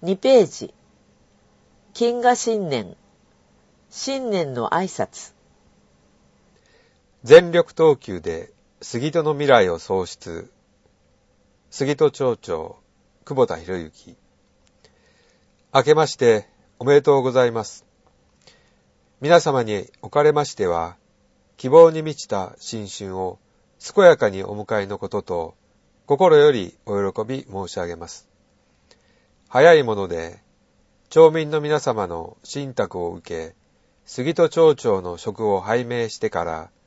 2ページ。金河新年。新年の挨拶。 全力投球で杉戸の未来を創出。杉戸町長、久保田博之。明けましておめでとうございます。皆様におかれましては、希望に満ちた新春を健やかにお迎えのことと、心よりお喜び申し上げます。早いもので、町民の皆様の信託を受け、杉戸町長の職を拝命してから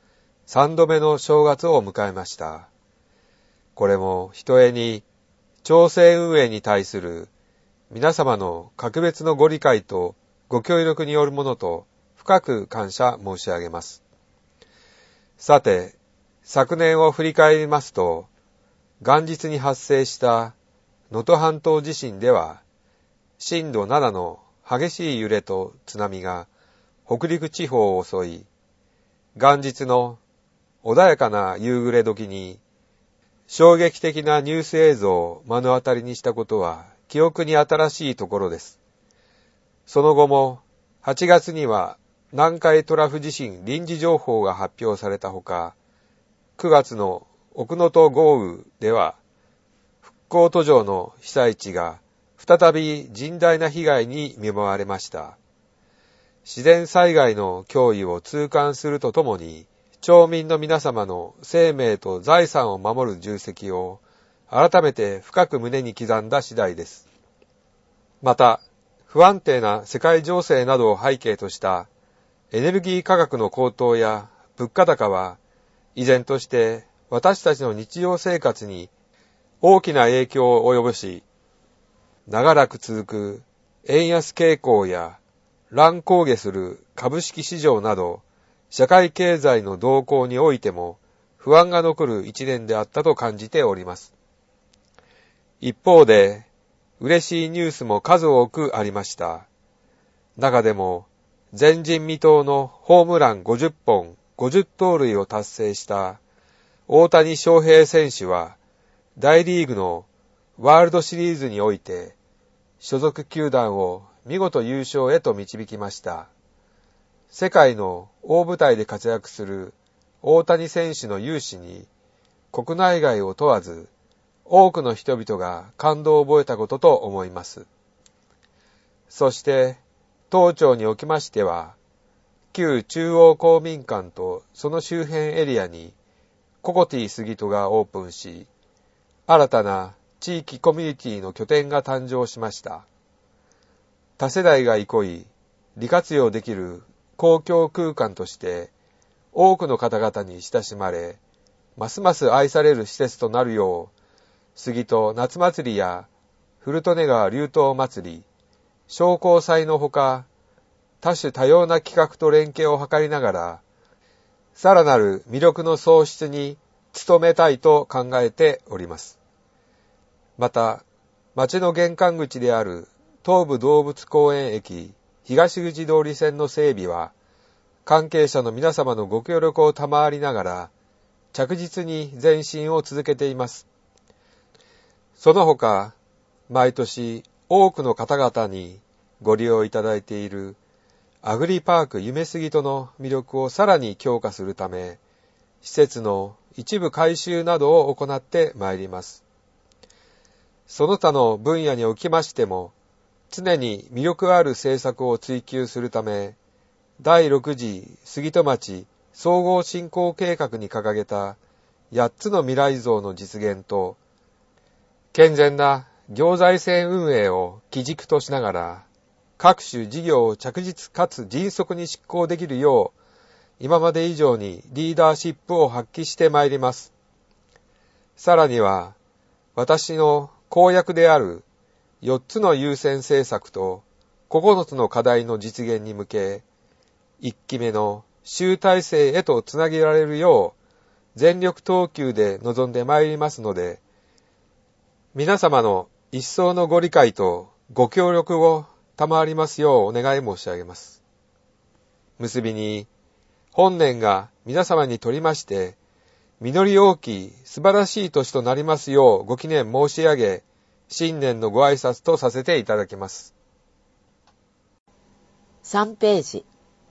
、3度目の正月を迎えました。これもひとえに、町政運営に対する皆様の格別のご理解とご協力によるものと、深く感謝申し上げます。さて、昨年を振り返りますと、元日に発生した能登半島地震では、震度7の激しい揺れと津波が北陸地方を襲い、元日の穏やかな夕暮れ時に衝撃的なニュース映像を目の当たりにしたことは記憶に新しいところです。その後も8月には南海トラフ地震臨時情報が発表されたほか、9月の奥能登豪雨では復興途上の被災地が再び甚大な被害に見舞われました。自然災害の脅威を痛感するとともに、町民の皆様の生命と財産を守る重責を改めて深く胸に刻んだ次第です。また、不安定な世界情勢などを背景としたエネルギー価格の高騰や物価高は、依然として私たちの日常生活に大きな影響を及ぼし、長らく続く円安傾向や乱高下する株式市場など、社会経済の動向においても不安が残る一年であったと感じております。一方で、嬉しいニュースも数多くありました。中でも、前人未到のホームラン50本、50盗塁を達成した大谷翔平選手は、大リーグのワールドシリーズにおいて、所属球団を見事優勝へと導きました。世界の大舞台で活躍する大谷選手の雄姿に、国内外を問わず、多くの人々が感動を覚えたことと思います。そして、当町におきましては、旧中央公民館とその周辺エリアに、ココティ杉戸がオープンし、新たな地域コミュニティの拠点が誕生しました。多世代が憩い、利活用できる公共空間として、多くの方々に親しまれ、ますます愛される施設となるよう、杉戸夏祭りや古利根川流冬祭り、商工祭のほか、多種多様な企画と連携を図りながら、さらなる魅力の創出に努めたいと考えております。また、町の玄関口である東武動物公園駅東口通り線の整備は、関係者の皆様のご協力を賜りながら、着実に前進を続けています。その他、毎年多くの方々にご利用いただいているアグリパーク夢杉戸の魅力をさらに強化するため、施設の一部改修などを行ってまいります。その他の分野におきましても、常に魅力ある政策を追求するため、第6次杉戸町総合振興計画に掲げた8つの未来像の実現と、健全な行財政運営を基軸としながら、各種事業を着実かつ迅速に執行できるよう、今まで以上にリーダーシップを発揮してまいります。さらには、私の公約である4つの優先政策と9つの課題の実現に向け、1期目の集大成へとつなげられるよう、全力投球で臨んでまいりますので、皆様の一層のご理解とご協力を賜りますようお願い申し上げます。結びに、本年が皆様にとりまして、実り大きい素晴らしい年となりますようご記念申し上げ、 新年のご挨拶とさせていただきます。 3ページ。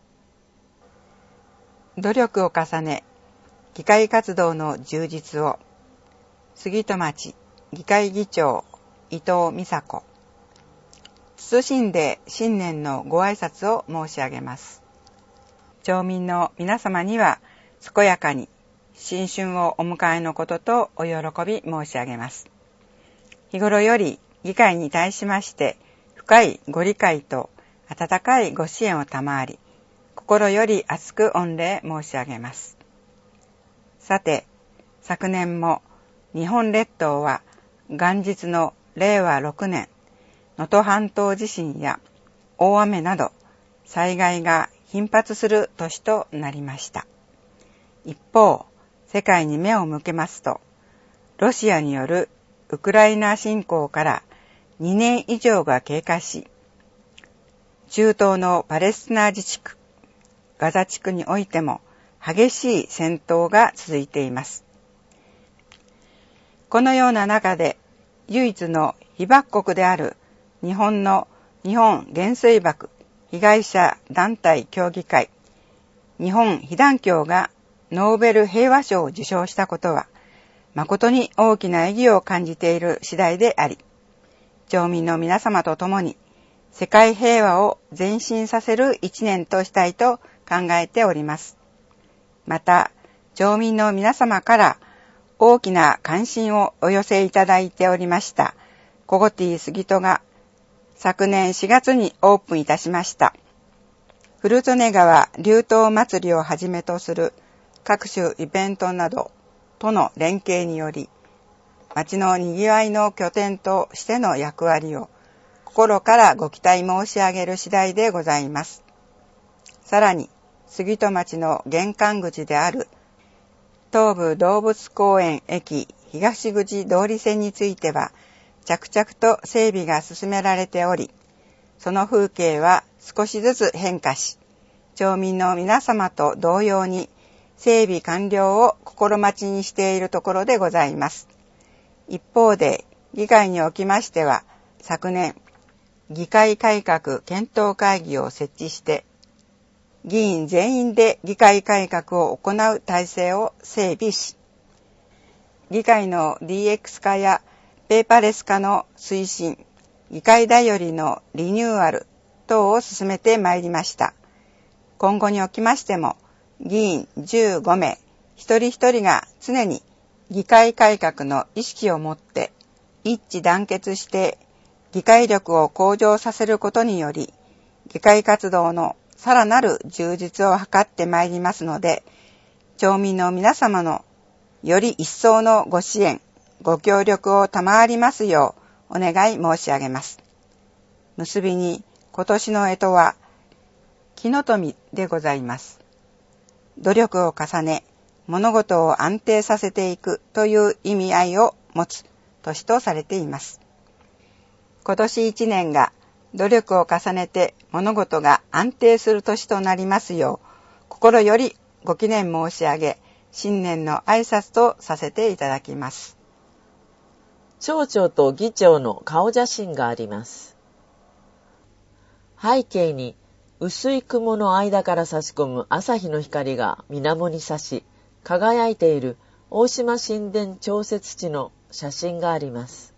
努力を重ね、議会活動の充実を。杉戸町議会議長伊藤美佐子。謹んで新年のご挨拶を申し上げます。町民の皆様には健やかに新春をお迎えのこととお喜び申し上げます。日頃より議会に対しまして深いご理解と温かいご支援を賜り、心より厚く御礼申し上げます。さて、昨年も日本列島は元日の令和6年、能登半島地震や大雨など災害が頻発する年となりました。一方、世界に目を向けますと、ロシアによるウクライナ侵攻から2年以上が経過し、中東のパレスチナ自治区、ガザ地区においても激しい戦闘が続いています。このような中で、唯一の被爆国である日本の日本原水爆被害者団体協議会、日本被団協がノーベル平和賞を受賞したことは、誠に大きな意義を感じている次第であり、町民の皆様と共に世界平和を前進させる一年としたいと考えております。また、町民の皆様から大きな関心をお寄せいただいておりましたコゴティ杉戸が昨年4月にオープンいたしました。古利根川流湯祭りをはじめとする各種イベントなどとの連携により、町のにぎわいの拠点としての役割を心からご期待申し上げる次第でございます。さらに、杉戸町の玄関口である東武動物公園駅東口通り線については、着々と整備が進められており、その風景は少しずつ変化し、町民の皆様と同様に整備完了を心待ちにしているところでございます。一方で、議会におきましては、昨年、議会改革検討会議を設置して、議員全員で議会改革を行う体制を整備し、議会の DX 化やペーパーレス化の推進、議会だよりのリニューアル等を進めてまいりました。今後におきましても、議員15名、一人一人が常に議会改革の意識を持って一致団結して議会力を向上させることにより、議会活動のさらなる充実を図ってまいりますので、町民の皆様のより一層のご支援、ご協力を賜りますようお願い申し上げます。結びに、今年の干支は、木の富でございます。努力を重ね、物事を安定させていくという意味合いを持つ年とされています。今年1年が、努力を重ねて物事が安定する年となりますよう、心よりご祈念申し上げ、新年の挨拶とさせていただきます。 町長と議長の顔写真があります。背景に薄い雲の間から差し込む朝日の光が水面に差し、輝いている大島神殿調節地の写真があります。